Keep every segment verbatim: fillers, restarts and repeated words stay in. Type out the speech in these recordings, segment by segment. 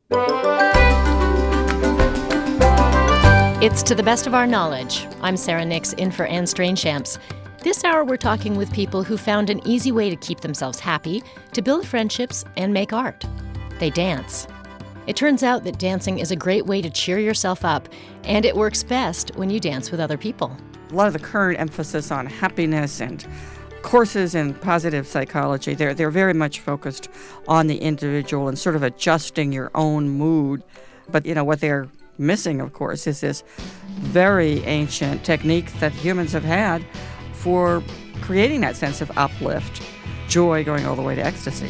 It's To the Best of Our Knowledge. I'm Sarah Nix, in for Anne Strangeshamps. This hour, we're talking with people who found an easy way to keep themselves happy, to build friendships, and make art. They dance. It turns out that dancing is a great way to cheer yourself up, and it works best when you dance with other people. A lot of the current emphasis on happiness and courses in positive psychology, they're, they're very much focused on the individual and sort of adjusting your own mood. But, you know, what they're missing, of course, is this very ancient technique that humans have had for creating that sense of uplift, joy going all the way to ecstasy.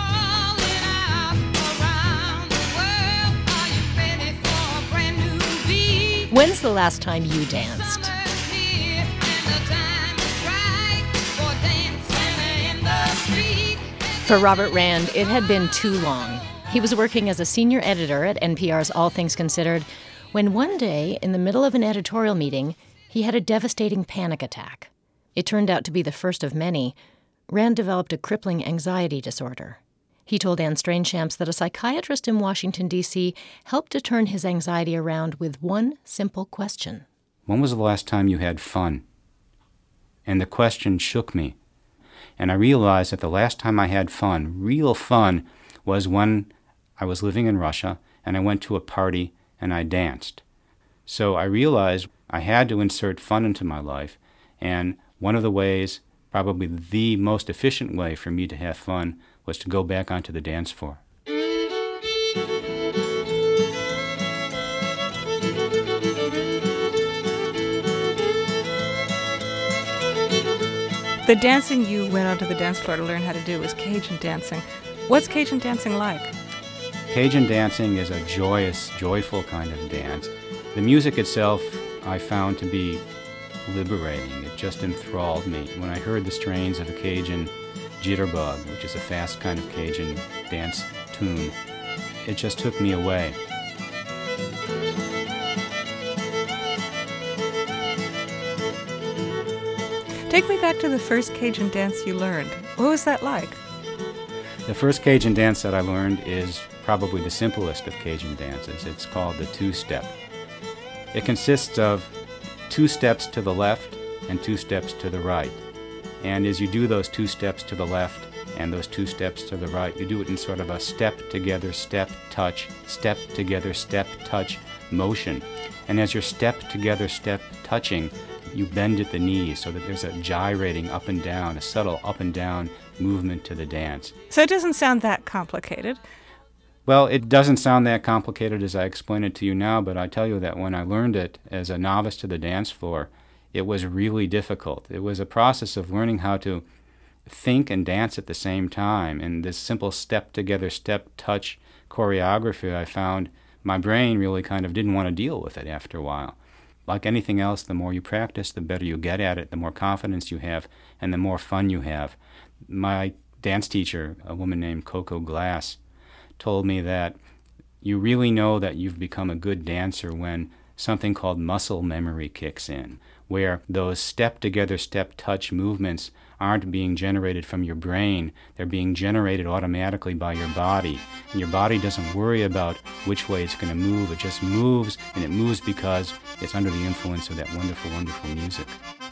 When's the last time you danced? For Robert Rand, it had been too long. He was working as a senior editor at N P R's All Things Considered when one day, in the middle of an editorial meeting, he had a devastating panic attack. It turned out to be the first of many. Rand developed a crippling anxiety disorder. He told Anne Strangeshamps that a psychiatrist in Washington, D C helped to turn his anxiety around with one simple question. When was the last time you had fun? And the question shook me. And I realized that the last time I had fun, real fun, was when I was living in Russia and I went to a party and I danced. So I realized I had to insert fun into my life, and one of the ways, probably the most efficient way for me to have fun, was to go back onto the dance floor. The dancing you went onto the dance floor to learn how to do was Cajun dancing. What's Cajun dancing like? Cajun dancing is a joyous, joyful kind of dance. The music itself I found to be liberating. It just enthralled me. When I heard the strains of a Cajun jitterbug, which is a fast kind of Cajun dance tune, it just took me away. Take me back to the first Cajun dance you learned. What was that like? The first Cajun dance that I learned is probably the simplest of Cajun dances. It's called the two-step. It consists of two steps to the left and two steps to the right. And as you do those two steps to the left and those two steps to the right, you do it in sort of a step together, step, touch, step together, step, touch motion. And as you're step together, step touching, you bend at the knees so that there's a gyrating up and down, a subtle up and down movement to the dance. So it doesn't sound that complicated. Well, it doesn't sound that complicated as I explain it to you now, but I tell you that when I learned it as a novice to the dance floor, it was really difficult. It was a process of learning how to think and dance at the same time. And this simple step together, step, touch choreography, I found my brain really kind of didn't want to deal with it after a while. Like anything else, the more you practice, the better you get at it, the more confidence you have, and the more fun you have. My dance teacher, a woman named Coco Glass, told me that you really know that you've become a good dancer when something called muscle memory kicks in, where those step-together, step-touch movements aren't being generated from your brain. They're being generated automatically by your body. And your body doesn't worry about which way it's going to move. It just moves, and it moves because it's under the influence of that wonderful, wonderful music.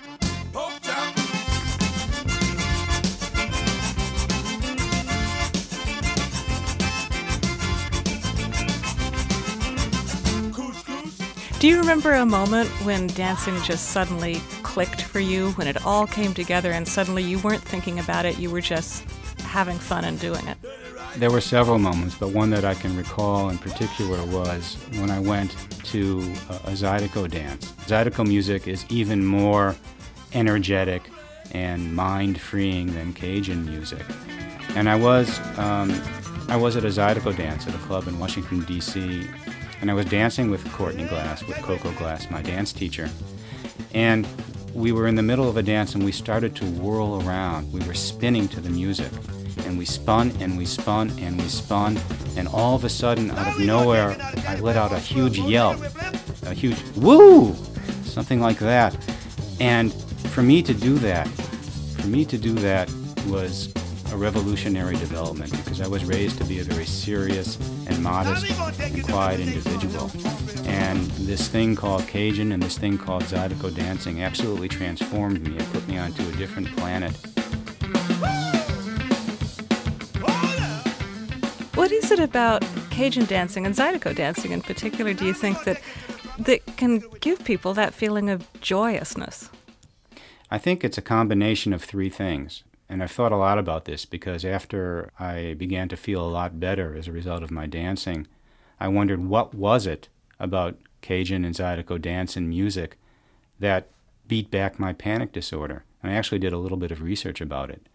Do you remember a moment when dancing just suddenly clicked for you, when it all came together and suddenly you weren't thinking about it, you were just having fun and doing it? There were several moments, but one that I can recall in particular was when I went to a, a Zydeco dance. Zydeco music is even more energetic and mind-freeing than Cajun music. And I was um, I was at a Zydeco dance at a club in Washington, D C, and I was dancing with Courtney Glass, with Coco Glass, my dance teacher. And we were in the middle of a dance and we started to whirl around. We were spinning to the music. And we spun and we spun and we spun. And all of a sudden, out of nowhere, I let out a huge yelp, a huge woo, something like that. And for me to do that, for me to do that was a revolutionary development because I was raised to be a very serious and modest and quiet individual. And this thing called Cajun and this thing called Zydeco dancing absolutely transformed me. It put me onto a different planet. What is it about Cajun dancing and Zydeco dancing in particular, do you think, that that can give people that feeling of joyousness? I think it's a combination of three things. And I've thought a lot about this because after I began to feel a lot better as a result of my dancing, I wondered what was it about Cajun and Zydeco dance and music that beat back my panic disorder. And I actually did a little bit of research about it.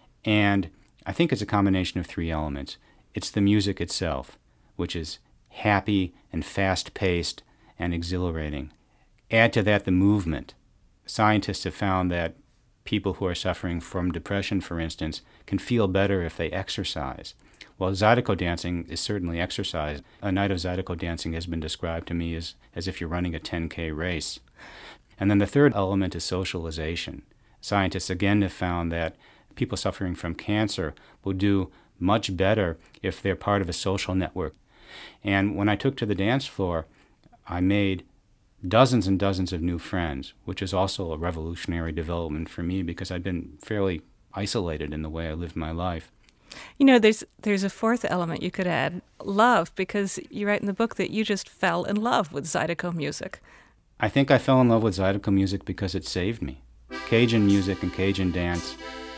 And I think it's a combination of three elements. It's the music itself, which is happy and fast-paced and exhilarating. Add to that the movement. Scientists have found that people who are suffering from depression, for instance, can feel better if they exercise. Well, Zydeco dancing is certainly exercise. A night of Zydeco dancing has been described to me as, as if you're running a ten K race. And then the third element is socialization. Scientists again have found that people suffering from cancer will do much better if they're part of a social network. And when I took to the dance floor, I made dozens and dozens of new friends, which is also a revolutionary development for me because I'd been fairly isolated in the way I lived my life. You know, there's there's a fourth element you could add, love, because you write in the book that you just fell in love with Zydeco music. I think I fell in love with Zydeco music because it saved me. Cajun music and Cajun dance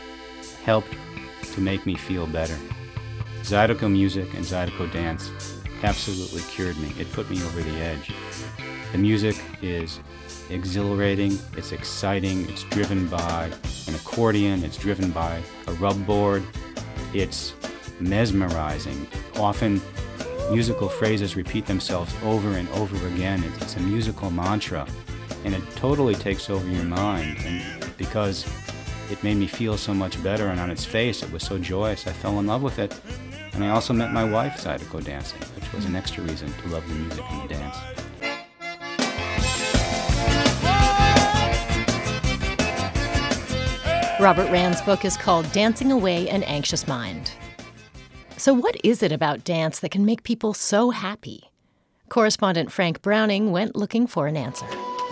helped to make me feel better. Zydeco music and Zydeco dance absolutely cured me. It put me over the edge. The music is exhilarating, it's exciting, it's driven by an accordion, it's driven by a rub board, it's mesmerizing. Often musical phrases repeat themselves over and over again. It's a musical mantra, and it totally takes over your mind. And because it made me feel so much better, and on its face it was so joyous, I fell in love with it. And I also met my wife Zydeco dancing, which was an extra reason to love the music and the dance. Robert Rand's book is called Dancing Away an Anxious Mind. So what is it about dance that can make people so happy? Correspondent Frank Browning went looking for an answer.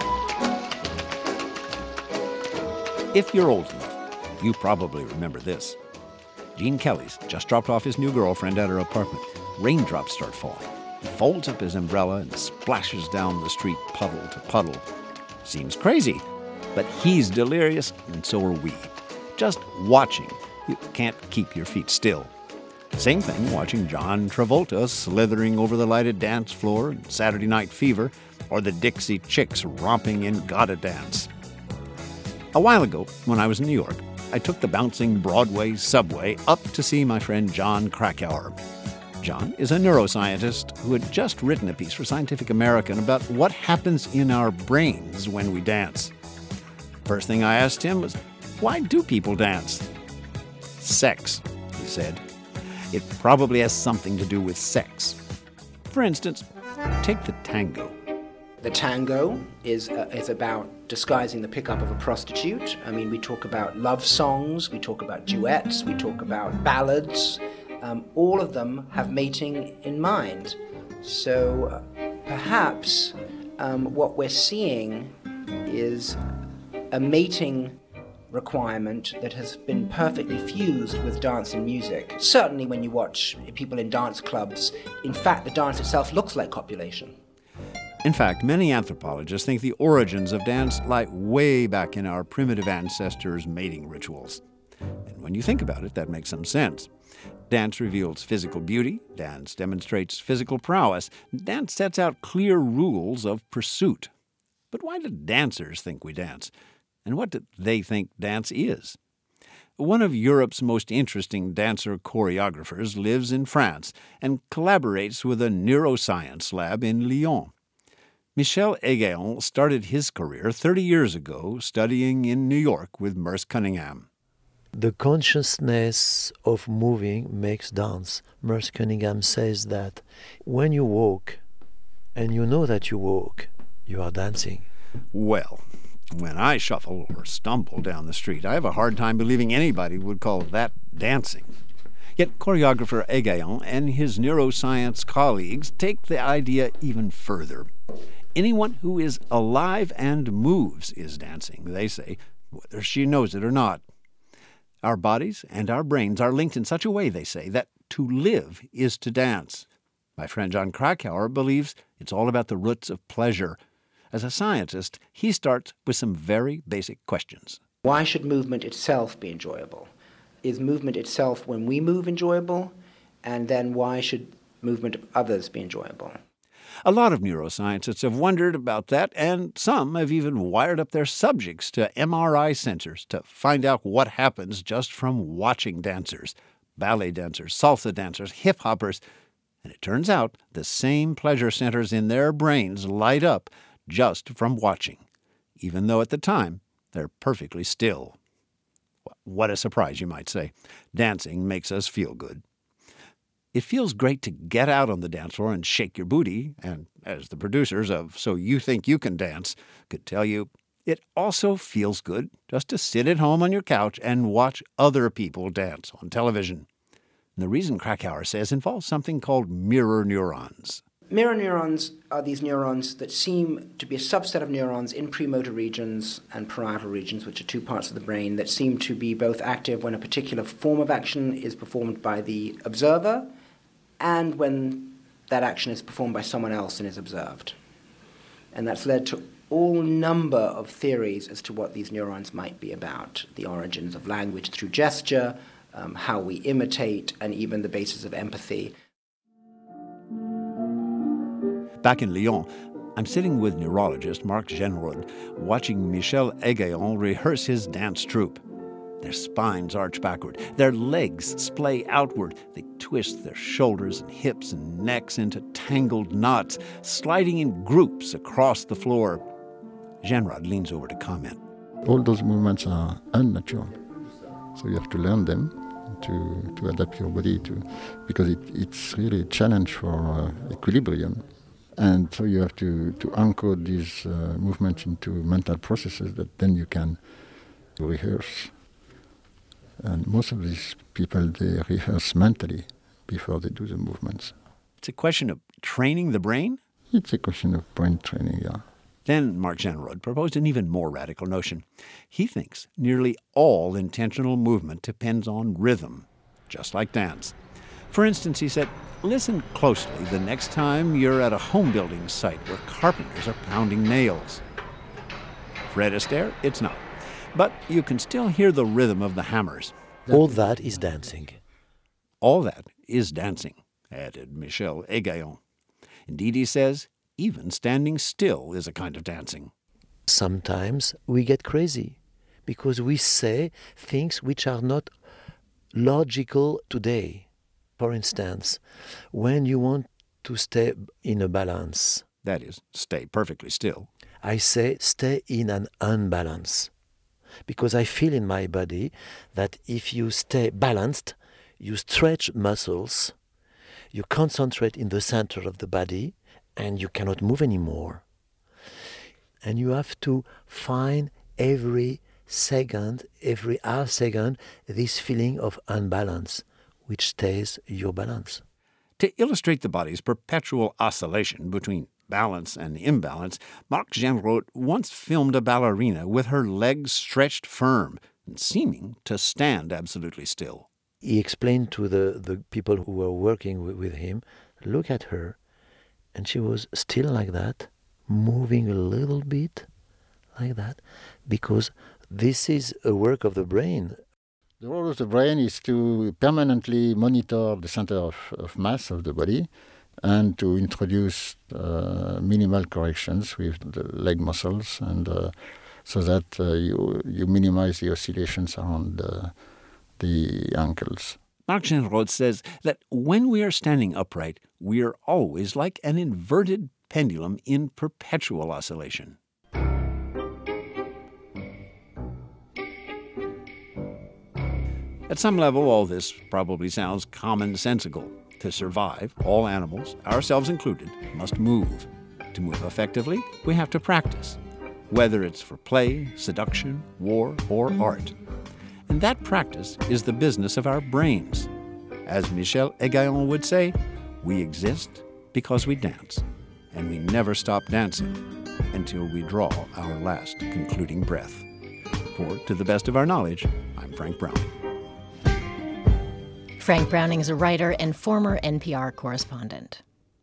If you're old enough, you probably remember this. Gene Kelly's just dropped off his new girlfriend at her apartment. Raindrops start falling. He folds up his umbrella and splashes down the street puddle to puddle. Seems crazy, but he's delirious, and so are we. Just watching, you can't keep your feet still. Same thing watching John Travolta slithering over the lighted dance floor in Saturday Night Fever, or the Dixie Chicks romping in Gotta Dance. A while ago, when I was in New York, I took the bouncing Broadway subway up to see my friend John Krakauer. John is a neuroscientist who had just written a piece for Scientific American about what happens in our brains when we dance. First thing I asked him was, why do people dance? Sex, he said. It probably has something to do with sex. For instance, take the tango. The tango is uh, is about disguising the pickup of a prostitute. I mean, we talk about love songs, we talk about duets, we talk about ballads. Um, all of them have mating in mind. So uh, perhaps um, what we're seeing is a mating requirement that has been perfectly fused with dance and music. Certainly when you watch people in dance clubs, in fact, the dance itself looks like copulation. In fact, many anthropologists think the origins of dance lie way back in our primitive ancestors' mating rituals. And when you think about it, that makes some sense. Dance reveals physical beauty, dance demonstrates physical prowess, dance sets out clear rules of pursuit. But why do dancers think we dance? And what do they think dance is? One of Europe's most interesting dancer choreographers lives in France and collaborates with a neuroscience lab in Lyon. Michel Hegueon started his career thirty years ago studying in New York with Merce Cunningham. The consciousness of moving makes dance. Merce Cunningham says that when you walk and you know that you walk, you are dancing. Well, When I shuffle or stumble down the street, I have a hard time believing anybody would call that dancing. Yet choreographer Egaillon and his neuroscience colleagues take the idea even further. Anyone who is alive and moves is dancing, they say, whether she knows it or not. Our bodies and our brains are linked in such a way, they say, that to live is to dance. My friend John Krakauer believes it's all about the roots of pleasure. As a scientist, he starts with some very basic questions. Why should movement itself be enjoyable? Is movement itself, when we move, enjoyable? And then why should movement of others be enjoyable? A lot of neuroscientists have wondered about that, and some have even wired up their subjects to M R I sensors to find out what happens just from watching dancers, ballet dancers, salsa dancers, hip-hoppers. And it turns out the same pleasure centers in their brains light up just from watching, even though at the time they're perfectly still. What a surprise, you might say. Dancing makes us feel good. It feels great to get out on the dance floor and shake your booty, and as the producers of So You Think You Can Dance could tell you, it also feels good just to sit at home on your couch and watch other people dance on television. And the reason Krakauer says involves something called mirror neurons. Mirror neurons are these neurons that seem to be a subset of neurons in premotor regions and parietal regions, which are two parts of the brain that seem to be both active when a particular form of action is performed by the observer and when that action is performed by someone else and is observed. And that's led to all number of theories as to what these neurons might be about, the origins of language through gesture, um, how we imitate, and even the basis of empathy. Back in Lyon, I'm sitting with neurologist Marc Genrod, watching Michel Egaillon rehearse his dance troupe. Their spines arch backward, their legs splay outward, they twist their shoulders and hips and necks into tangled knots, sliding in groups across the floor. Genrod leans over to comment. All those movements are unnatural, so you have to learn them to, to adapt your body to, because it, it's really a challenge for uh, equilibrium. And so you have to, to anchor these uh, movements into mental processes that then you can rehearse. And most of these people, they rehearse mentally before they do the movements. It's a question of training the brain? It's a question of brain training, yeah. Then Marc Genrod proposed an even more radical notion. He thinks nearly all intentional movement depends on rhythm, just like dance. For instance, he said, listen closely the next time you're at a home building site where carpenters are pounding nails. Fred Astaire, it's not. But you can still hear the rhythm of the hammers. All that is dancing. All that is dancing, added Michel Egaillon. Indeed, he says, even standing still is a kind of dancing. Sometimes we get crazy because we say things which are not logical today. For instance, when you want to stay in a balance, that is, stay perfectly still, I say stay in an unbalance. Because I feel in my body that if you stay balanced, you stretch muscles, you concentrate in the center of the body, and you cannot move anymore. And you have to find every second, every half second, this feeling of unbalance, which stays your balance. To illustrate the body's perpetual oscillation between balance and imbalance, Marc Genrod once filmed a ballerina with her legs stretched firm and seeming to stand absolutely still. He explained to the, the people who were working with, with him, look at her, and she was still like that, moving a little bit like that, because this is a work of the brain. The role of the brain is to permanently monitor the center of, of mass of the body and to introduce uh, minimal corrections with the leg muscles, and uh, so that uh, you you minimize the oscillations around uh, the ankles. Marc Genrod says that when we are standing upright, we are always like an inverted pendulum in perpetual oscillation. At some level, all this probably sounds commonsensical. To survive, all animals, ourselves included, must move. To move effectively, we have to practice. whether it's for play, seduction, war, or art. And that practice is the business of our brains. As Michel Hegaillon would say, we exist because we dance, and we never stop dancing until we draw our last concluding breath. For, to the best of our knowledge, I'm Frank Browning. Frank Browning is a writer and former N P R correspondent.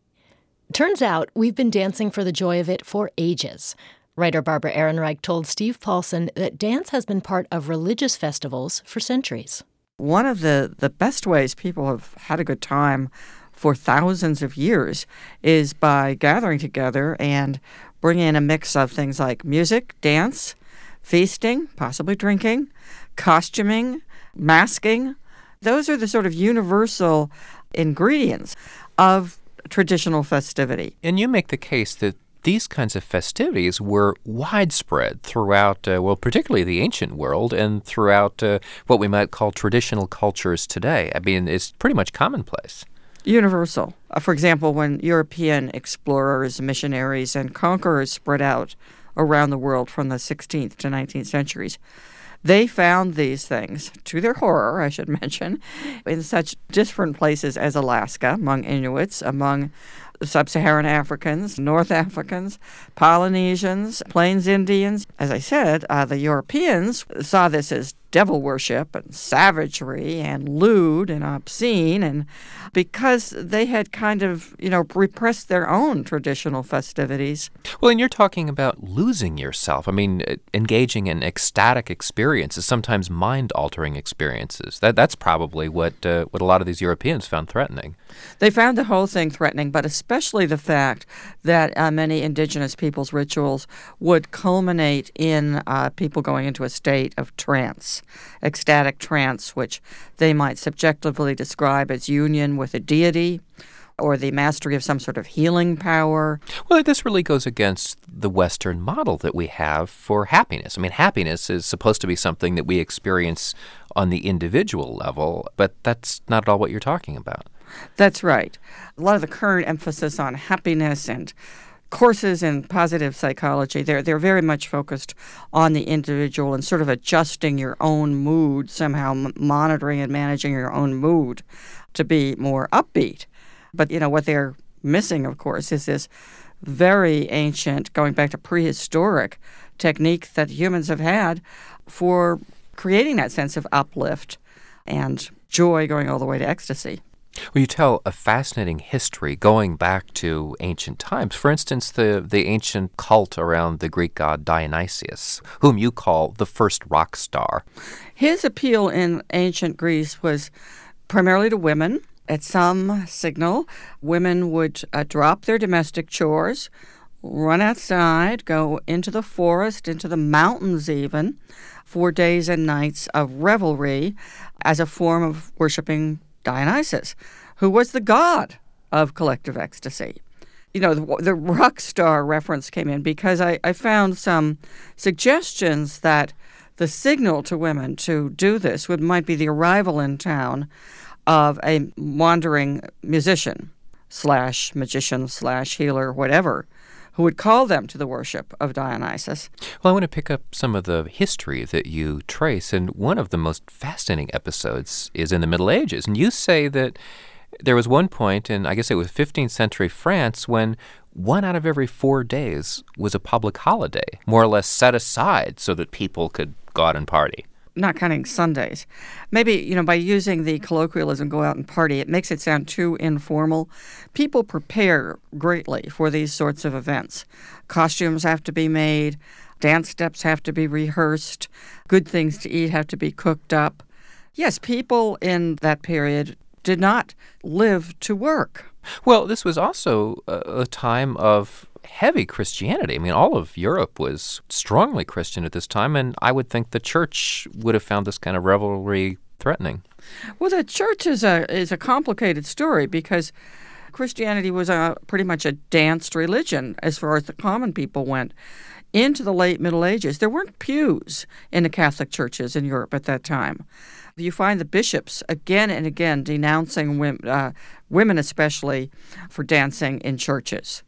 Turns out we've been dancing for the joy of it for ages. Writer Barbara Ehrenreich told Steve Paulson that dance has been part of religious festivals for centuries. One of the, the best ways people have had a good time for thousands of years is by gathering together and bringing in a mix of things like music, dance, feasting, possibly drinking, costuming, masking. Those are the sort of universal ingredients of traditional festivity. And you make the case that these kinds of festivities were widespread throughout, uh, well, particularly the ancient world and throughout uh, what we might call traditional cultures today. I mean, it's pretty much commonplace. Universal. Uh, for example, when European explorers, missionaries, and conquerors spread out around the world from the sixteenth to nineteenth centuries, they found these things, to their horror, I should mention, in such different places as Alaska, among Inuits, among Sub-Saharan Africans, North Africans, Polynesians, Plains Indians. As I said, uh, the Europeans saw this as devil worship and savagery and lewd and obscene, and because they had kind of, you know, repressed their own traditional festivities. Well, and you're talking about losing yourself. I mean, engaging in ecstatic experiences, sometimes mind-altering experiences. That that's probably what uh, what a lot of these Europeans found threatening. They found the whole thing threatening, but especially the fact that uh, many indigenous peoples' rituals would culminate in uh, people going into a state of trance, ecstatic trance, which they might subjectively describe as union with a deity or the mastery of some sort of healing power. Well, this really goes against the Western model that we have for happiness. I mean, happiness is supposed to be something that we experience on the individual level, but that's not at all what you're talking about. That's right. A lot of the current emphasis on happiness and courses in positive psychology, they're, they're very much focused on the individual and sort of adjusting your own mood, somehow m- monitoring and managing your own mood to be more upbeat. But, you know, what they're missing, of course, is this very ancient, going back to prehistoric technique that humans have had for creating that sense of uplift and joy going all the way to ecstasy. Well, you tell a fascinating history going back to ancient times. For instance, the, the ancient cult around the Greek god Dionysius, whom you call the first rock star. His appeal in ancient Greece was primarily to women. At some signal, women would uh, drop their domestic chores, run outside, go into the forest, into the mountains even, for days and nights of revelry as a form of worshiping Dionysus, who was the god of collective ecstasy. You know, the, the rock star reference came in because I, I found some suggestions that the signal to women to do this would might be the arrival in town of a wandering musician slash magician slash healer, whatever, who would call them to the worship of Dionysus. Well, I want to pick up some of the history that you trace, and one of the most fascinating episodes is in the Middle Ages. And you say that there was one point in, I guess it was fifteenth century France, when one out of every four days was a public holiday, more or less set aside so that people could go out and party. Not counting Sundays. Maybe, you know, by using the colloquialism, go out and party, it makes it sound too informal. People prepare greatly for these sorts of events. Costumes have to be made, dance steps have to be rehearsed, good things to eat have to be cooked up. Yes, people in that period did not live to work. Well, this was also a, a time of heavy Christianity. I mean, all of Europe was strongly Christian at this time, and I would think the church would have found this kind of revelry threatening. Well, the church is a is a complicated story because Christianity was a pretty much a danced religion as far as the common people went. Into the late Middle Ages, there weren't pews in the Catholic churches in Europe at that time. You find the bishops again and again denouncing women, uh, women especially, for dancing in churches.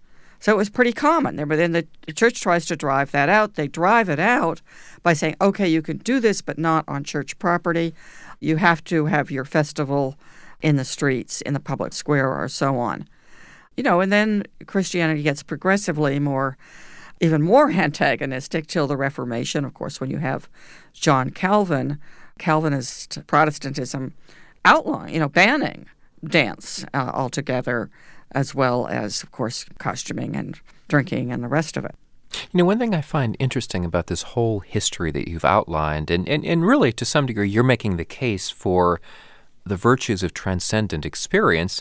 So it was pretty common. But then the church tries to drive that out. They drive it out by saying, okay, you can do this, but not on church property. You have to have your festival in the streets, in the public square, or so on. You know, and then Christianity gets progressively more, even more antagonistic till the Reformation. Of course, when you have John Calvin, Calvinist Protestantism outlawing, you know, banning dance uh, altogether, as well as, of course, costuming and drinking and the rest of it. You know, one thing I find interesting about this whole history that you've outlined, and, and, and really to some degree you're making the case for the virtues of transcendent experience.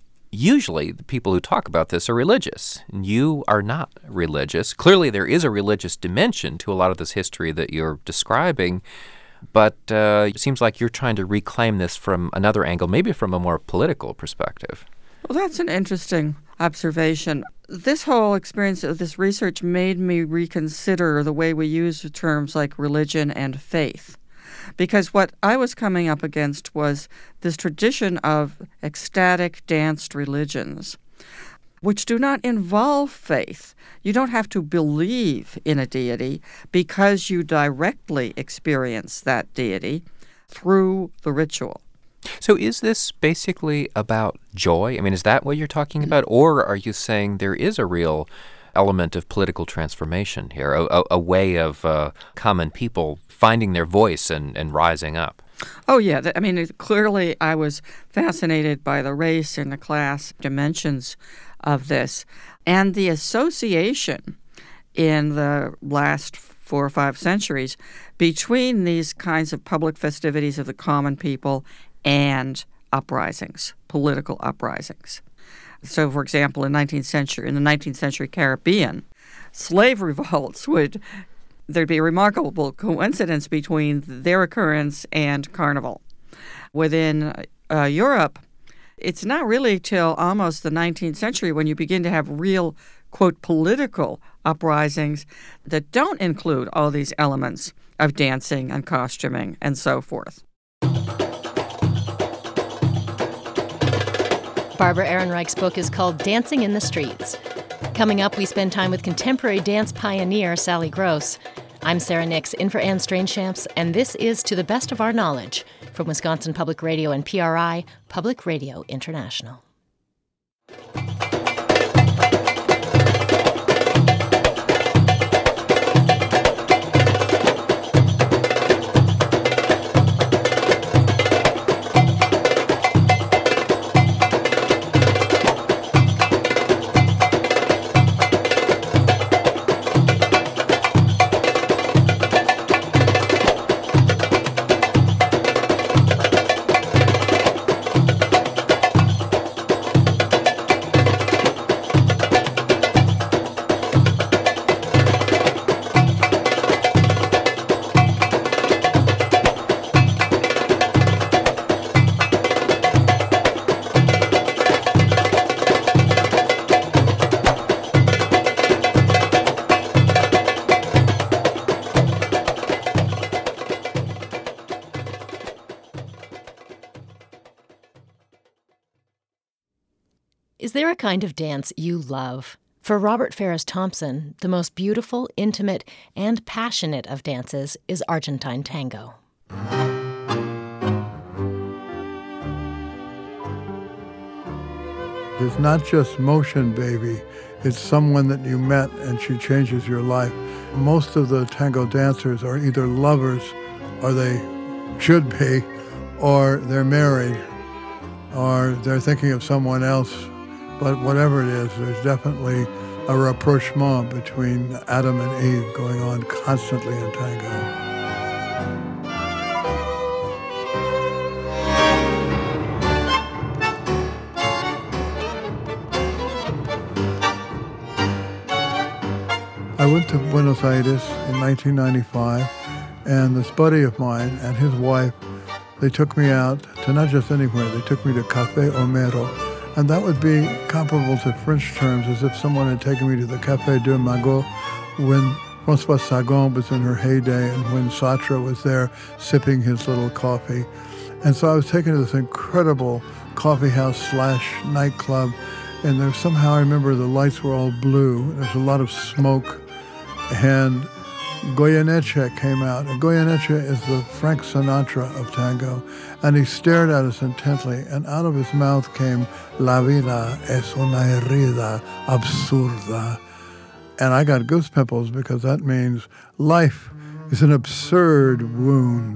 Usually the people who talk about this are religious, and you are not religious. Clearly there is a religious dimension to a lot of this history that you're describing, but uh, it seems like you're trying to reclaim this from another angle, maybe from a more political perspective. Well, that's an interesting observation. This whole experience of this research made me reconsider the way we use terms like religion and faith. Because what I was coming up against was this tradition of ecstatic danced religions, which do not involve faith. You don't have to believe in a deity because you directly experience that deity through the ritual. So is this basically about joy? I mean, is that what you're talking about? Or are you saying there is a real element of political transformation here, a, a, a way of uh, common people finding their voice and, and rising up? Oh, yeah. I mean, clearly I was fascinated by the race and the class dimensions of this. And the association in the last four or five centuries between these kinds of public festivities of the common people and uprisings, political uprisings. So, for example, in nineteenth century, in the nineteenth century Caribbean, slave revolts would, there'd be a remarkable coincidence between their occurrence and Carnival. Within uh, Europe, it's not really till almost the nineteenth century when you begin to have real, quote, political uprisings that don't include all these elements of dancing and costuming and so forth. Barbara Ehrenreich's book is called Dancing in the Streets. Coming up, we spend time with contemporary dance pioneer Sally Gross. I'm Sarah Nix, in for Anne Strangeshamps, and this is To the Best of Our Knowledge from Wisconsin Public Radio and P R I, Public Radio International. Is there a kind of dance you love? For Robert Farris Thompson, the most beautiful, intimate, and passionate of dances is Argentine tango. It's not just motion, baby. It's someone that you met and she changes your life. Most of the tango dancers are either lovers, or they should be, or they're married, or they're thinking of someone else. But whatever it is, there's definitely a rapprochement between Adam and Eve going on constantly in tango. I went to Buenos Aires in nineteen ninety-five, and this buddy of mine and his wife, they took me out to not just anywhere, they took me to Café Homero. And that would be comparable to French terms, as if someone had taken me to the Café de Magot when Françoise Sagan was in her heyday and when Sartre was there sipping his little coffee. And so I was taken to this incredible coffee house slash nightclub, and there somehow I remember the lights were all blue. There's a lot of smoke, and Goyeneche came out. And Goyeneche is the Frank Sinatra of tango, and he stared at us intently, and out of his mouth came, "La vida es una herida absurda." And I got goose pimples because that means life is an absurd wound.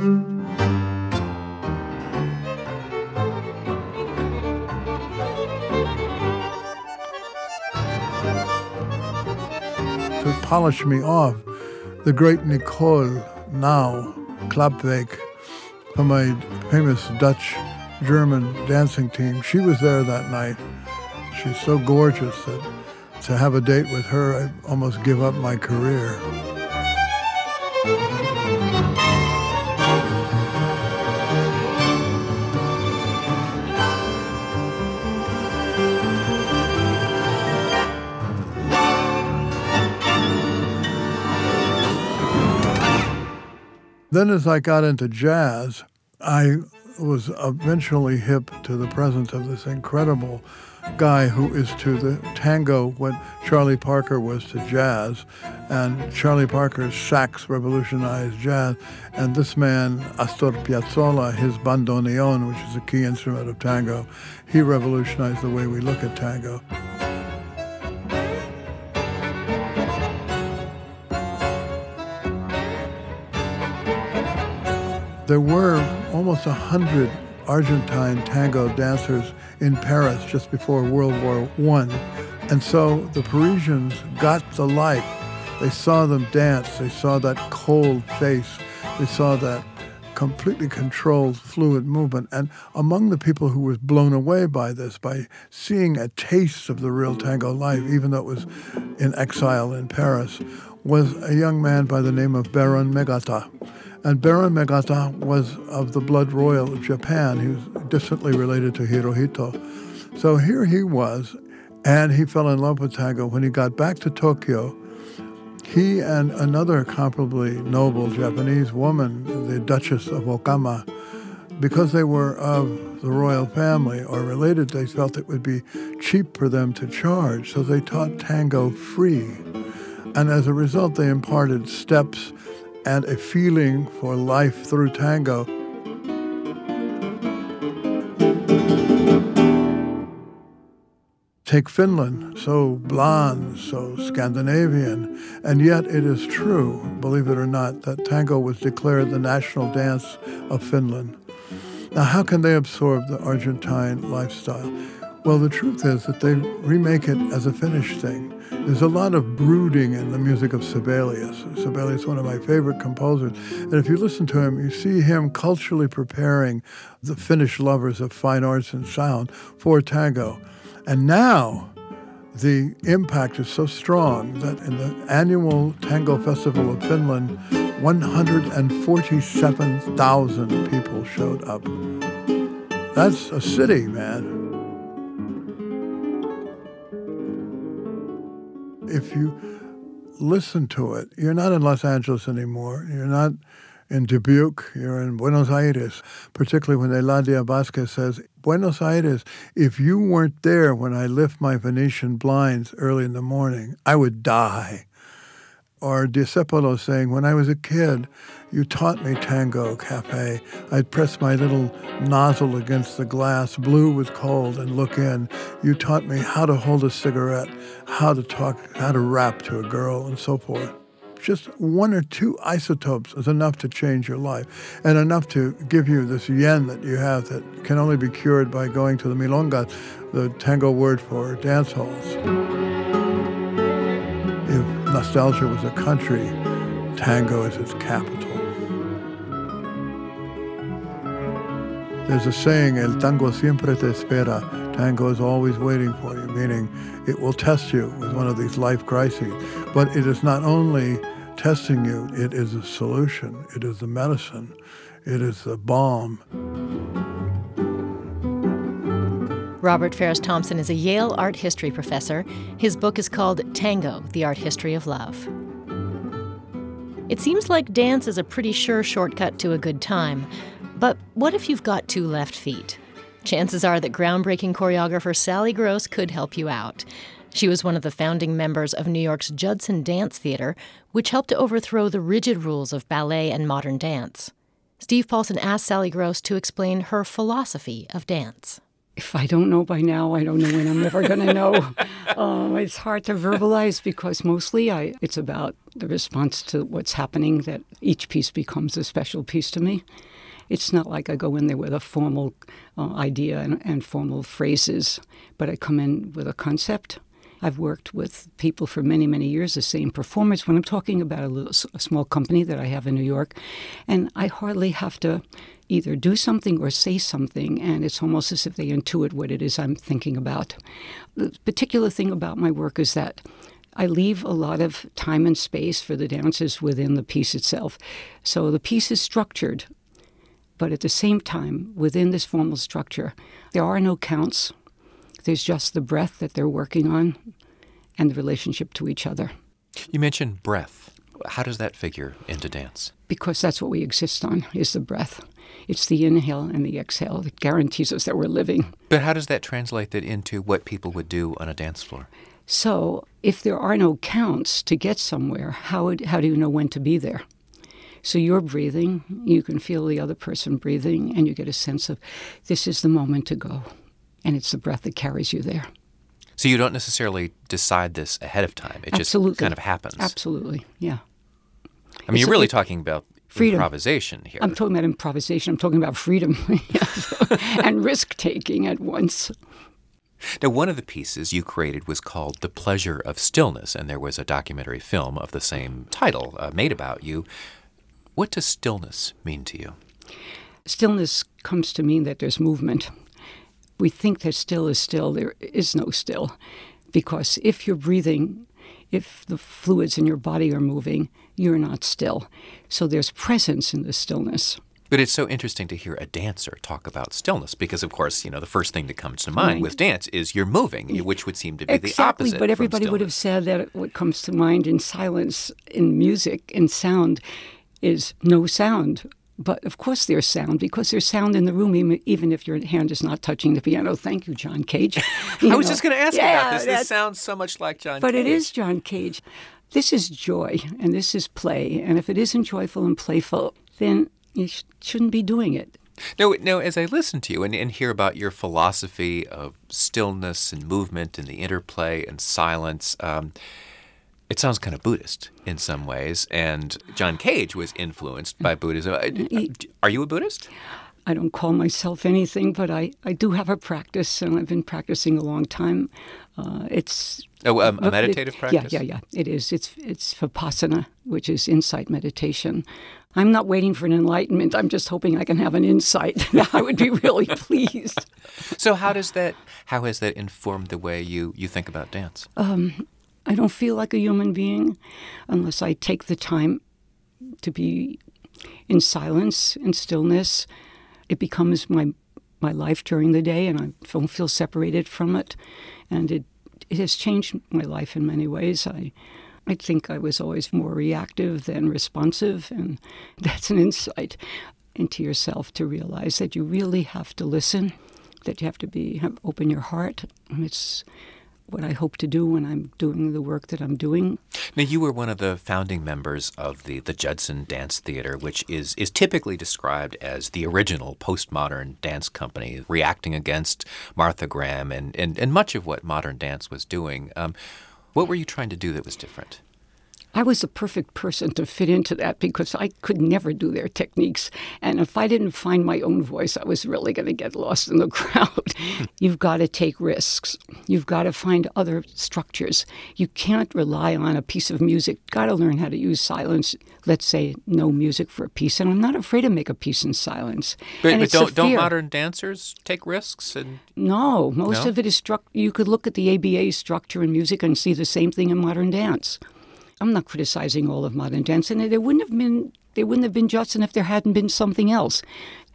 To polish me off, the great Nicole Now Klapwijk from my famous Dutch-German dancing team, she was there that night. She's so gorgeous that to have a date with her, I almost give up my career. Then as I got into jazz, I was eventually hip to the presence of this incredible guy who is to the tango what Charlie Parker was to jazz. And Charlie Parker's sax revolutionized jazz. And this man, Astor Piazzolla, his bandoneon, which is a key instrument of tango, he revolutionized the way we look at tango. There were almost a hundred Argentine tango dancers in Paris just before World War One. And so the Parisians got the life. They saw them dance. They saw that cold face. They saw that completely controlled, fluid movement. And among the people who was blown away by this, by seeing a taste of the real tango life, even though it was in exile in Paris, was a young man by the name of Baron Megata. And Baron Megata was of the blood royal of Japan. He was distantly related to Hirohito. So here he was, and he fell in love with tango. When he got back to Tokyo, he and another comparably noble Japanese woman, the Duchess of Okama, because they were of the royal family or related, they felt it would be cheap for them to charge. So they taught tango free. And as a result, they imparted steps and a feeling for life through tango. Take Finland, so blonde, so Scandinavian, and yet it is true, believe it or not, that tango was declared the national dance of Finland. Now, how can they absorb the Argentine lifestyle? Well, the truth is that they remake it as a Finnish thing. There's a lot of brooding in the music of Sibelius. Sibelius is one of my favorite composers. And if you listen to him, you see him culturally preparing the Finnish lovers of fine arts and sound for tango. And now the impact is so strong that in the annual Tango Festival of Finland, one hundred forty-seven thousand people showed up. That's a city, man. If you listen to it, you're not in Los Angeles anymore. You're not in Dubuque. You're in Buenos Aires, particularly when Eladia Vasquez says, Buenos Aires, if you weren't there when I lift my Venetian blinds early in the morning, I would die. Or Discepolo saying, when I was a kid, you taught me tango cafe. I'd press my little nozzle against the glass. Blue was cold and look in. You taught me how to hold a cigarette, how to talk, how to rap to a girl, and so forth. Just one or two isotopes is enough to change your life and enough to give you this yen that you have that can only be cured by going to the milongas, the tango word for dance halls. If nostalgia was a country, tango is its capital. There's a saying, el tango siempre te espera. Tango is always waiting for you, meaning it will test you with one of these life crises. But it is not only testing you, it is a solution. It is the medicine. It is the balm. Robert Farris Thompson is a Yale art history professor. His book is called Tango, The Art History of Love. It seems like dance is a pretty sure shortcut to a good time. But what if you've got two left feet? chances are that groundbreaking choreographer Sally Gross could help you out. She was one of the founding members of New York's Judson Dance Theater, which helped to overthrow the rigid rules of ballet and modern dance. Steve Paulson asked Sally Gross to explain her philosophy of dance. If I don't know by now, I don't know when I'm ever going to know. um, it's hard to verbalize because mostly I, it's about the response to what's happening, that each piece becomes a special piece to me. It's not like I go in there with a formal uh, idea and, and formal phrases, but I come in with a concept. I've worked with people for many, many years, the same performers. When I'm talking about a, little, a small company that I have in New York, and I hardly have to either do something or say something, and it's almost as if they intuit what it is I'm thinking about. The particular thing about my work is that I leave a lot of time and space for the dancers within the piece itself. So the piece is structured, but at the same time, within this formal structure, there are no counts. There's just the breath that they're working on and the relationship to each other. You mentioned breath. How does that figure into dance? Because that's what we exist on, is the breath. It's the inhale and the exhale that guarantees us that we're living. But how does that translate that into what people would do on a dance floor? So if there are no counts to get somewhere, how would, how do you know when to be there? So you're breathing, you can feel the other person breathing, and you get a sense of this is the moment to go. And it's the breath that carries you there. So you don't necessarily decide this ahead of time. It Absolutely. just kind of happens. Absolutely, yeah. I mean, It's you're really a, talking about freedom. Improvisation here. I'm talking about improvisation. I'm talking about freedom and risk-taking at once. Now, one of the pieces you created was called The Pleasure of Stillness, and there was a documentary film of the same title uh, made about you. What does stillness mean to you? Stillness comes to mean that there's movement. We think that still is still. There is no still. Because if you're breathing, if the fluids in your body are moving, you're not still. So there's presence in the stillness. But it's so interesting to hear a dancer talk about stillness because, of course, you know, the first thing that comes to mind Right. with dance is you're moving, which would seem to be Exactly, the opposite. but everybody from would have stillness. said that what comes to mind in silence, in music, in sound, is no sound. But of course there's sound, because there's sound in the room, even- even if your hand is not touching the piano. Thank you, John Cage. You I was know. just going to ask Yeah, about this. This that's- sounds so much like John But Cage. it is John Cage. This is joy, and this is play. And if it isn't joyful and playful, then you sh- shouldn't be doing it. Now, now, as I listen to you and, and hear about your philosophy of stillness and movement and the interplay and silence, um, it sounds kind of Buddhist in some ways. And John Cage was influenced by Buddhism. Uh, Are you a Buddhist? I don't call myself anything, but I, I do have a practice, and I've been practicing a long time. Uh, it's Oh, um, a it- meditative it- practice? Yeah, yeah, yeah. It is. It's it's Vipassana, which is insight meditation. I'm not waiting for an enlightenment. I'm just hoping I can have an insight. I would be really pleased. So how does that? How has that informed the way you, you think about dance? Um, I don't feel like a human being unless I take the time to be in silence and stillness. It becomes my my life during the day, and I don't feel separated from it. And it it has changed my life in many ways. I I think I was always more reactive than responsive, and that's an insight into yourself to realize that you really have to listen, that you have to be have, open your heart, and it's what I hope to do when I'm doing the work that I'm doing. Now, you were one of the founding members of the, the Judson Dance Theater, which is, is typically described as the original postmodern dance company, reacting against Martha Graham and, and, and much of what modern dance was doing. Um, what were you trying to do that was different? I was the perfect person to fit into that because I could never do their techniques. And if I didn't find my own voice, I was really going to get lost in the crowd. You've got to take risks. You've got to find other structures. You can't rely on a piece of music. You've got to learn how to use silence. Let's say no music for a piece. And I'm not afraid to make a piece in silence. But, and but it's don't, a don't fear. modern dancers take risks? And No, most No? of it is struck. You could look at the A B A structure in music and see the same thing in modern dance. I'm not criticizing all of modern dance, and there wouldn't have been there wouldn't have been Judson if there hadn't been something else.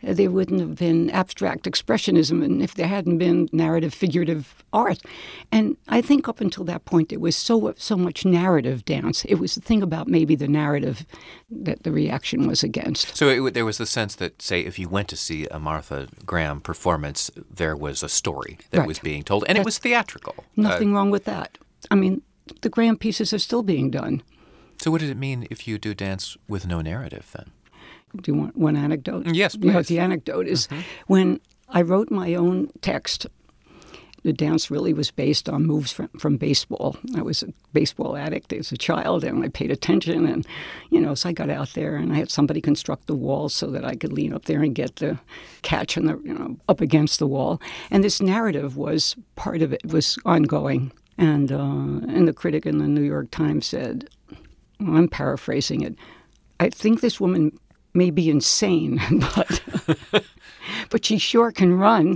there wouldn't have been abstract expressionism, and if there hadn't been narrative figurative art. And I think up until that point there was so so much narrative dance. It was the thing about maybe the narrative that the reaction was against. So it, there was the sense that, say, if you went to see a Martha Graham performance, there was a story that Right. was being told, and That's it was theatrical. Nothing Uh, wrong with that. I mean, the Graham pieces are still being done. So what did it mean if you do dance with no narrative then? Do you want one anecdote? Yes, You know, please. the anecdote is Mhm. when I wrote my own text, the dance really was based on moves from, from baseball. I was a baseball addict as a child, and I paid attention. And, you know, so I got out there, and I had somebody construct the wall so that I could lean up there and get the catch and the, you know, up against the wall. And this narrative was part of it, was ongoing. And, uh, and the critic in the New York Times said, well, I'm paraphrasing it, I think this woman may be insane, but but she sure can run.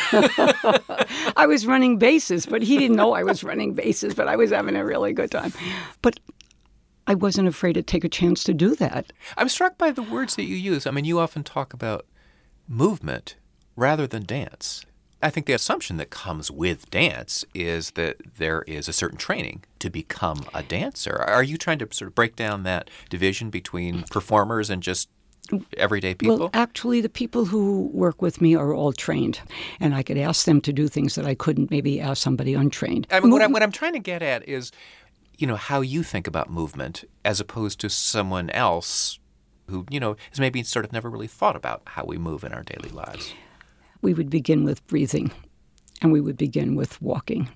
I was running bases, but he didn't know I was running bases, but I was having a really good time. But I wasn't afraid to take a chance to do that. I'm struck by the words that you use. I mean, you often talk about movement rather than dance. I think the assumption that comes with dance is that there is a certain training to become a dancer. Are you trying to sort of break down that division between performers and just everyday people? Well, actually, the people who work with me are all trained, and I could ask them to do things that I couldn't maybe ask somebody untrained. I mean, what, I, what I'm trying to get at is, you know, how you think about movement as opposed to someone else who, you know, has maybe sort of never really thought about how we move in our daily lives. We would begin with breathing, and we would begin with walking.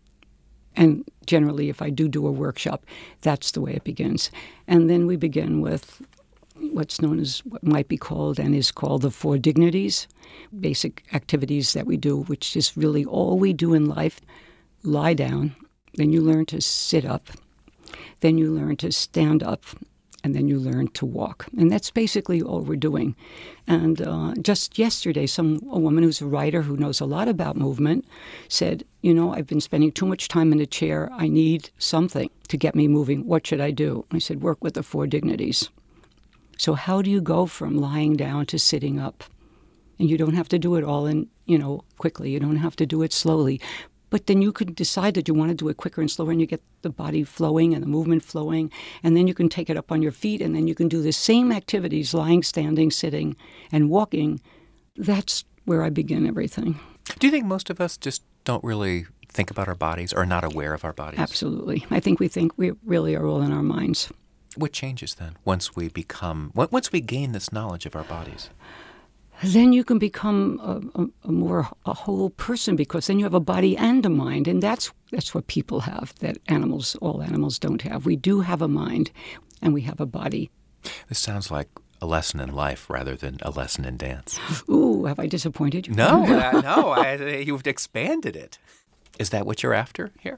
And generally, if I do do a workshop, that's the way it begins. And then we begin with what's known as what might be called and is called the four dignities, basic activities that we do, which is really all we do in life. Lie down, then you learn to sit up, then you learn to stand up, and then you learn to walk. And that's basically all we're doing. And uh, just yesterday, some a woman who's a writer who knows a lot about movement said, you know, I've been spending too much time in a chair. I need something to get me moving. What should I do? I said, work with the four dignities. So how do you go from lying down to sitting up? And you don't have to do it all in, you know, quickly. You don't have to do it slowly. But then you could decide that you want to do it quicker and slower, and you get the body flowing and the movement flowing, and then you can take it up on your feet, and then you can do the same activities, lying, standing, sitting, and walking. That's where I begin everything. Do you think most of us just don't really think about our bodies or are not aware of our bodies? Absolutely. I think we think we really are all in our minds. What changes then once we become, once we gain this knowledge of our bodies? Then you can become a, a, a more a whole person, because then you have a body and a mind, and that's that's what people have that animals, all animals don't have. We do have a mind, and we have a body. This sounds like a lesson in life rather than a lesson in dance. Ooh, have I disappointed you? No, uh, no, I, you've expanded it. Is that what you're after here?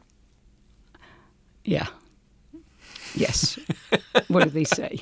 Yeah. Yes. What do they say?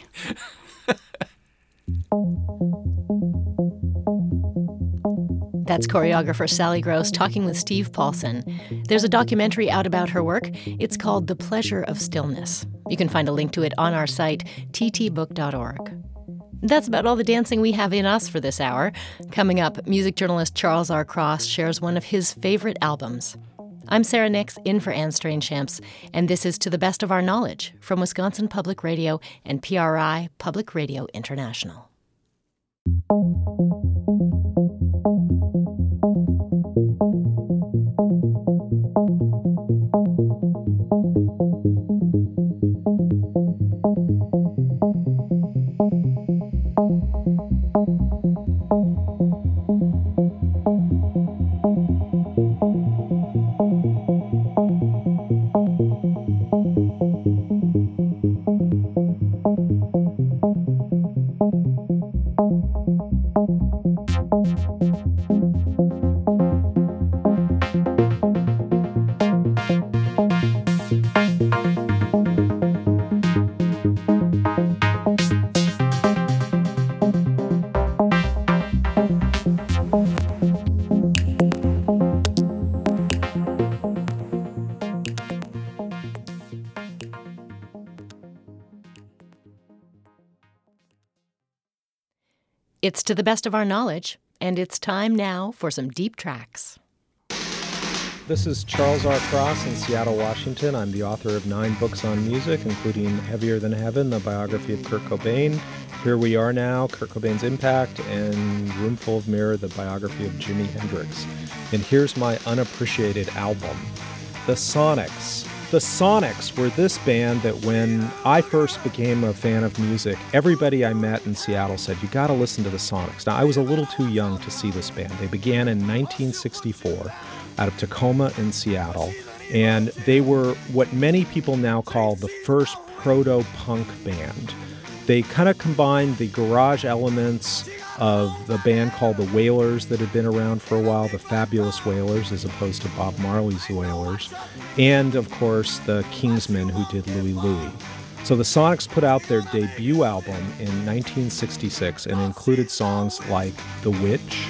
That's choreographer Sally Gross talking with Steve Paulson. There's a documentary out about her work. It's called The Pleasure of Stillness. You can find a link to it on our site, t t book dot org. That's about all the dancing we have in us for this hour. Coming up, music journalist Charles R. Cross shares one of his favorite albums. I'm Sarah Nix, in for Anne Strange-Champs, and this is To the Best of Our Knowledge from Wisconsin Public Radio and P R I, Public Radio International. Thank you. It's to the best of our knowledge, and it's time now for some deep tracks. This is Charles R. Cross in Seattle, Washington. I'm the author of nine books on music, including Heavier Than Heaven, the biography of Kurt Cobain, Here We Are Now, Kurt Cobain's Impact, and Roomful of Mirror, the biography of Jimi Hendrix. And here's my unappreciated album, The Sonics. The Sonics were this band that when I first became a fan of music, everybody I met in Seattle said, you got to listen to the Sonics. Now, I was a little too young to see this band. They began in nineteen sixty-four. Out of Tacoma in Seattle, and they were what many people now call the first proto-punk band. They kind of combined the garage elements of the band called the Wailers that had been around for a while, the Fabulous Wailers, as opposed to Bob Marley's Wailers, and, of course, the Kingsmen who did Louie Louie. So the Sonics put out their debut album in nineteen sixty-six and included songs like The Witch,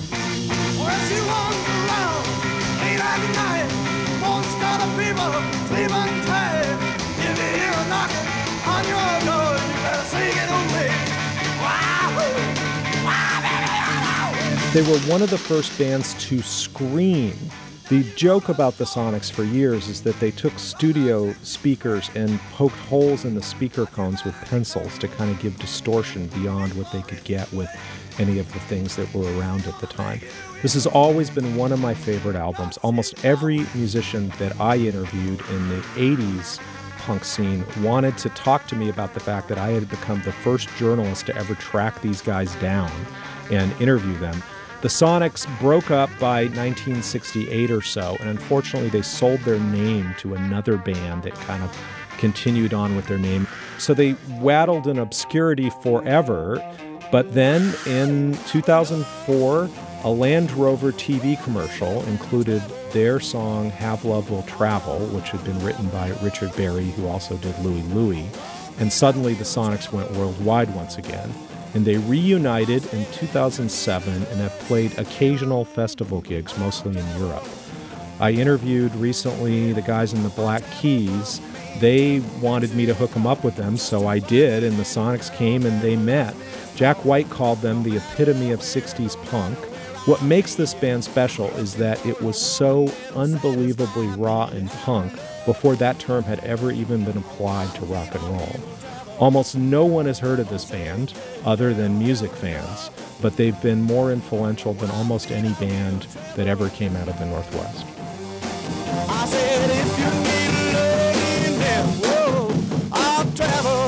They were one of the first bands to scream. The joke about the Sonics for years is that they took studio speakers and poked holes in the speaker cones with pencils to kind of give distortion beyond what they could get with any of the things that were around at the time. This has always been one of my favorite albums. Almost every musician that I interviewed in the eighties punk scene wanted to talk to me about the fact that I had become the first journalist to ever track these guys down and interview them. The Sonics broke up by nineteen sixty-eight or so, and unfortunately they sold their name to another band that kind of continued on with their name. So they waddled in obscurity forever, but then in two thousand four, a Land Rover T V commercial included their song Have Love Will Travel, which had been written by Richard Berry, who also did Louie Louie, and suddenly the Sonics went worldwide once again. And they reunited in two thousand seven and have played occasional festival gigs, mostly in Europe. I interviewed recently the guys in the Black Keys. They wanted me to hook them up with them, so I did, and the Sonics came and they met. Jack White called them the epitome of sixties punk. What makes this band special is that it was so unbelievably raw and punk before that term had ever even been applied to rock and roll. Almost no one has heard of this band other than music fans, but they've been more influential than almost any band that ever came out of the Northwest. I said, if you need loving, whoa, I'll travel.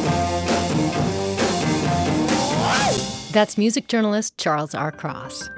That's music journalist Charles R. Cross.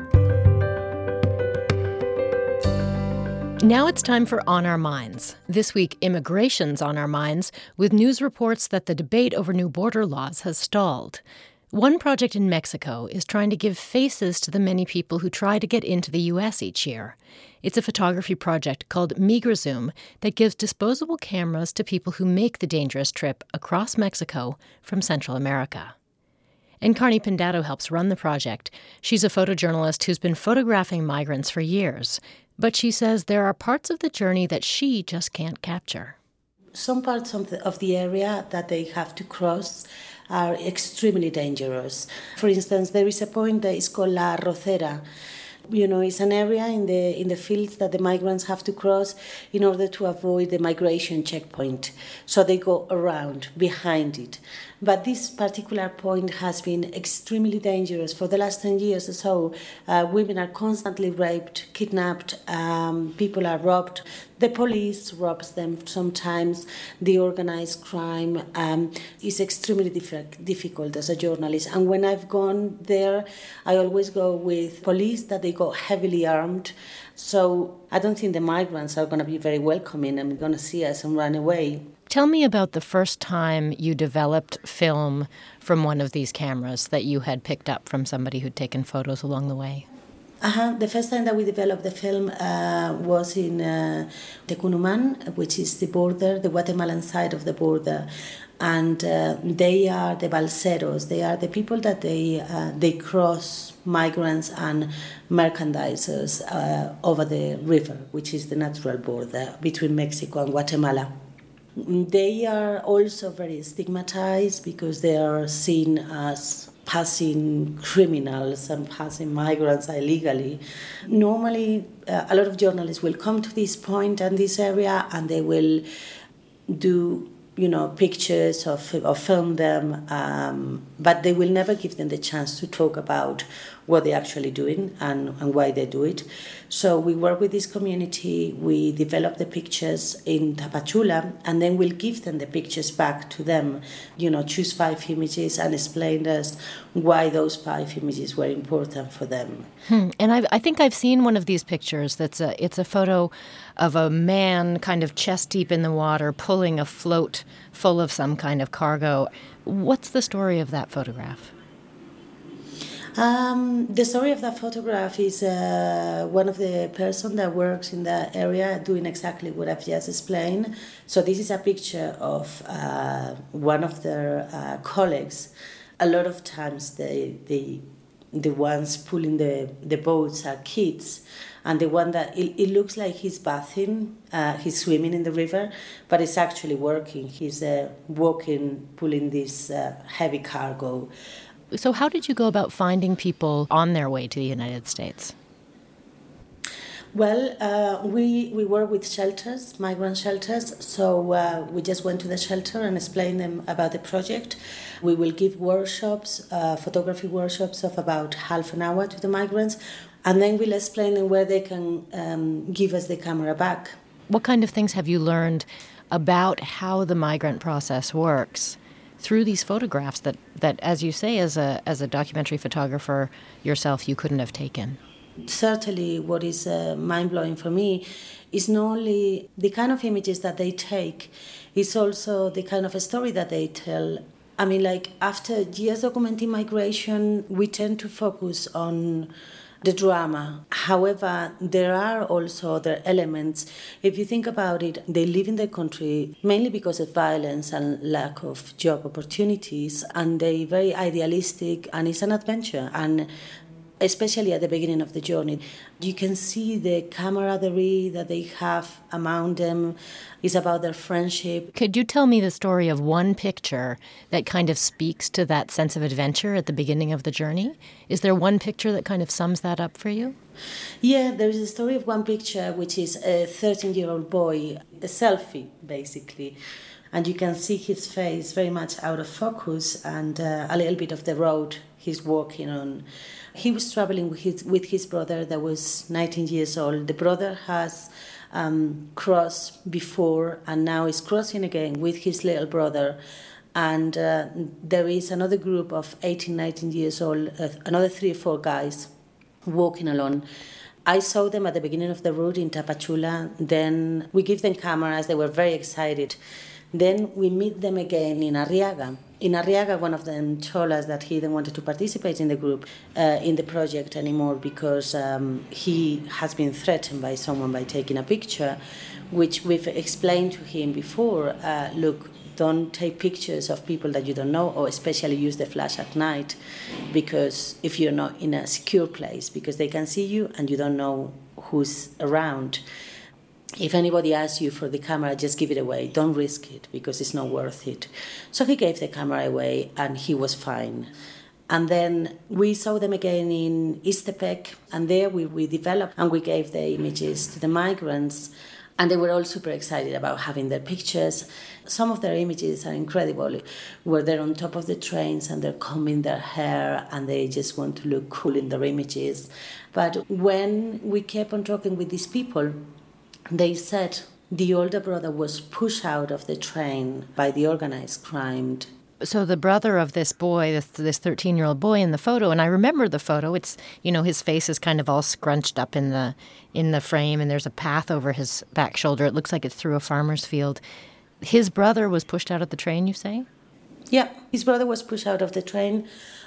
Now it's time for On Our Minds. This week, immigration's on our minds, with news reports that the debate over new border laws has stalled. One project in Mexico is trying to give faces to the many people who try to get into the U S each year. It's a photography project called MigraZoom that gives disposable cameras to people who make the dangerous trip across Mexico from Central America. Encarni Pindato helps run the project. She's a photojournalist who's been photographing migrants for years. But she says there are parts of the journey that she just can't capture. Some parts of the, of the area that they have to cross are extremely dangerous. For instance, there is a point that is called La Rocera. You know, it's an area in the in the fields that the migrants have to cross in order to avoid the migration checkpoint. So they go around, behind it. But this particular point has been extremely dangerous. For the last ten years or so, uh, women are constantly raped, kidnapped, um, people are robbed. The police robs them sometimes. The organized crime um, is extremely diff- difficult as a journalist. And when I've gone there, I always go with police that they go heavily armed. So I don't think the migrants are going to be very welcoming and going to see us and run away. Tell me about the first time you developed film from one of these cameras that you had picked up from somebody who'd taken photos along the way. Uh-huh. The first time that we developed the film uh, was in uh, Tecunuman, which is the border, the Guatemalan side of the border. And uh, they are the balseros. They are the people that they uh, they cross migrants and merchandisers uh, over the river, which is the natural border between Mexico and Guatemala. They are also very stigmatized because they are seen as passing criminals and passing migrants illegally. Normally, uh, a lot of journalists will come to this point and this area, and they will do, you know, pictures of or film them, um, but they will never give them the chance to talk about what they're actually doing and, and why they do it. So we work with this community, we develop the pictures in Tapachula, and then we'll give them the pictures back to them, you know, choose five images and explain us why those five images were important for them. Hmm. And I, I think I've seen one of these pictures. That's a it's a photo of a man kind of chest deep in the water pulling a float full of some kind of cargo. What's the story of that photograph? Um, the story of that photograph is uh, one of the person that works in the area doing exactly what I've just explained. So this is a picture of uh, one of their uh, colleagues. A lot of times they, they, the ones pulling the, the boats are kids, and the one that, it, it looks like he's bathing, uh, he's swimming in the river, but it's actually working. He's uh, walking, pulling this uh, heavy cargo. So how did you go about finding people on their way to the United States? Well, uh, we, we work with shelters, migrant shelters, so uh, we just went to the shelter and explained them about the project. We will give workshops, uh, photography workshops of about half an hour to the migrants, and then we'll explain them where they can um, give us the camera back. What kind of things have you learned about how the migrant process works through these photographs that, that, as you say, as a as a documentary photographer yourself, you couldn't have taken? Certainly what is uh, mind-blowing for me is not only the kind of images that they take, it's also the kind of a story that they tell. I mean, like, after years documenting migration, we tend to focus on the drama. However, there are also other elements. If you think about it, they live in the country mainly because of violence and lack of job opportunities, and they're very idealistic, and it's an adventure. And especially at the beginning of the journey, you can see the camaraderie that they have among them. It's about their friendship. Could you tell me the story of one picture that kind of speaks to that sense of adventure at the beginning of the journey? Is there one picture that kind of sums that up for you? Yeah, there is a story of one picture, which is a thirteen-year-old boy, a selfie, basically. And you can see his face very much out of focus, and uh, a little bit of the road he's walking on. He was traveling with his, with his brother that was nineteen years old. The brother has um, crossed before and now is crossing again with his little brother. And uh, there is another group of eighteen, nineteen years old, uh, another three or four guys walking along. I saw them at the beginning of the route in Tapachula. Then we give them cameras. They were very excited. Then we meet them again in Arriaga. In Arriaga, one of them told us that he didn't want to participate in the group, uh, in the project anymore, because um, he has been threatened by someone by taking a picture, which we've explained to him before. Uh, look, don't take pictures of people that you don't know, or especially use the flash at night, because if you're not in a secure place, because they can see you and you don't know who's around. If anybody asks you for the camera, just give it away. Don't risk it, because it's not worth it. So he gave the camera away, and he was fine. And then we saw them again in Ixtepec, and there we, we developed and we gave the images to the migrants, and they were all super excited about having their pictures. Some of their images are incredible, where they're on top of the trains and they're combing their hair and they just want to look cool in their images. But when we kept on talking with these people, they said the older brother was pushed out of the train by the organized crime. So the brother of this boy, this this thirteen-year-old boy in the photo, and I remember the photo, it's, you know, his face is kind of all scrunched up in the in the frame, and there's a path over his back shoulder. It looks like it's through a farmer's field. His brother was pushed out of the train, you say? Yeah, his brother was pushed out of the train.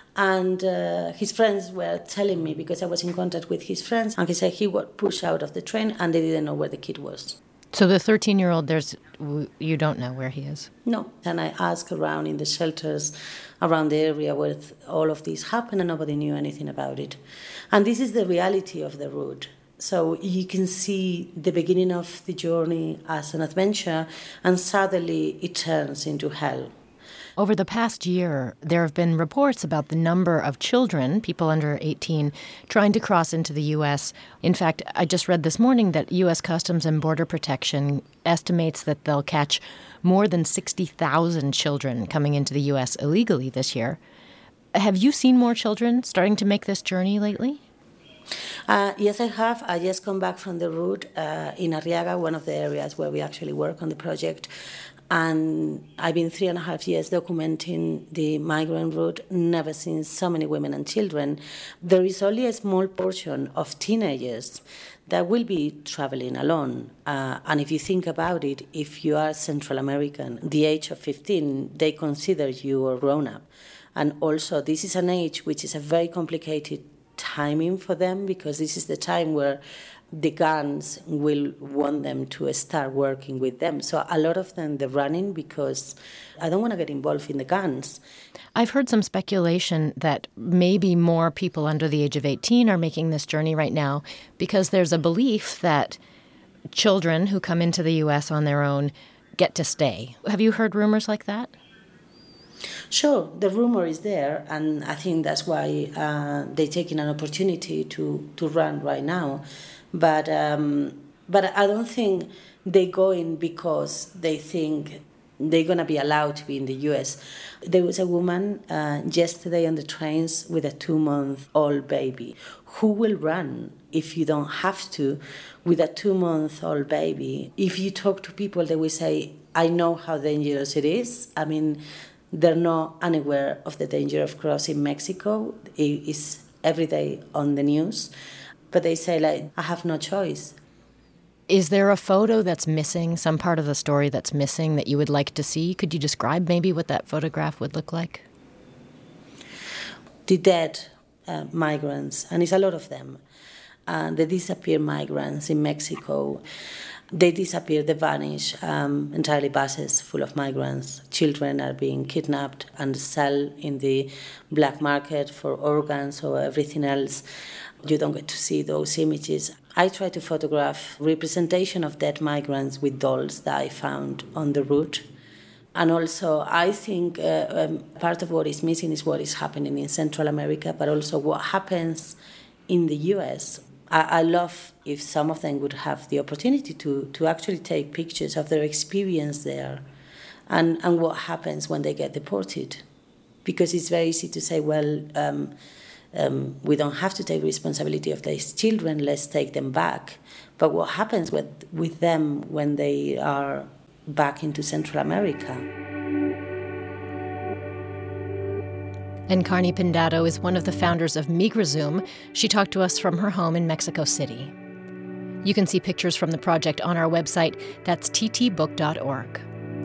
And uh, his friends were telling me, because I was in contact with his friends, and he said he got pushed out of the train and they didn't know where the kid was. So the thirteen-year-old, there's you don't know where he is? No. And I asked around in the shelters around the area where all of this happened, and nobody knew anything about it. And this is the reality of the route. So you can see the beginning of the journey as an adventure, and suddenly it turns into hell. Over the past year, there have been reports about the number of children, people under eighteen, trying to cross into the U S. In fact, I just read this morning that U S Customs and Border Protection estimates that they'll catch more than sixty thousand children coming into the U S illegally this year. Have you seen more children starting to make this journey lately? Uh, yes, I have. I just come back from the route uh, in Arriaga, one of the areas where we actually work on the project. And I've been three and a half years documenting the migrant route, never seen so many women and children. There is only a small portion of teenagers that will be traveling alone. Uh, and if you think about it, if you are Central American, the age of fifteen, they consider you a grown-up. And also, this is an age which is a very complicated timing for them, because this is the time where the gangs will want them to start working with them. So a lot of them, they're running because I don't want to get involved in the gangs. I've heard some speculation that maybe more people under the age of eighteen are making this journey right now because there's a belief that children who come into the U S on their own get to stay. Have you heard rumors like that? Sure, the rumor is there, and I think that's why uh, they're taking an opportunity to, to run right now. But um, but I don't think they go in because they think they're going to be allowed to be in the U S. There was a woman uh, yesterday on the trains with a two-month-old baby. Who will run if you don't have to with a two-month-old baby? If you talk to people, they will say, I know how dangerous it is. I mean, they're not unaware of the danger of crossing Mexico. It is every day on the news. But they say, like, I have no choice. Is there a photo that's missing, some part of the story that's missing that you would like to see? Could you describe maybe what that photograph would look like? The dead uh, migrants, and it's a lot of them. Uh, the disappeared migrants in Mexico. They disappear, they vanish, um, entirely buses full of migrants. Children are being kidnapped and sold in the black market for organs or everything else. You don't get to see those images. I try to photograph representation of dead migrants with dolls that I found on the route. And also, I think uh, um, part of what is missing is what is happening in Central America, but also what happens in the U S. I, I love if some of them would have the opportunity to, to actually take pictures of their experience there and, and what happens when they get deported. Because it's very easy to say, well, um, Um, we don't have to take responsibility of these children, let's take them back. But what happens with, with them when they are back into Central America? Encarni Pindado is one of the founders of MigraZoom. She talked to us from her home in Mexico City. You can see pictures from the project on our website. That's t t book dot org.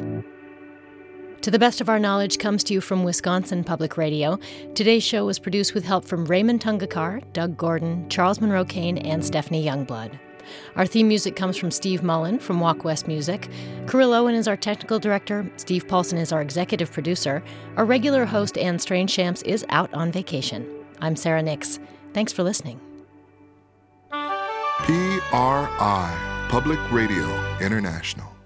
To the Best of Our Knowledge comes to you from Wisconsin Public Radio. Today's show was produced with help from Raymond Tungakar, Doug Gordon, Charles Monroe Kane, and Stephanie Youngblood. Our theme music comes from Steve Mullen from Walk West Music. Kirill Owen is our technical director. Steve Paulson is our executive producer. Our regular host, Anne Strange-Shamps, is out on vacation. I'm Sarah Nix. Thanks for listening. P R I, Public Radio International.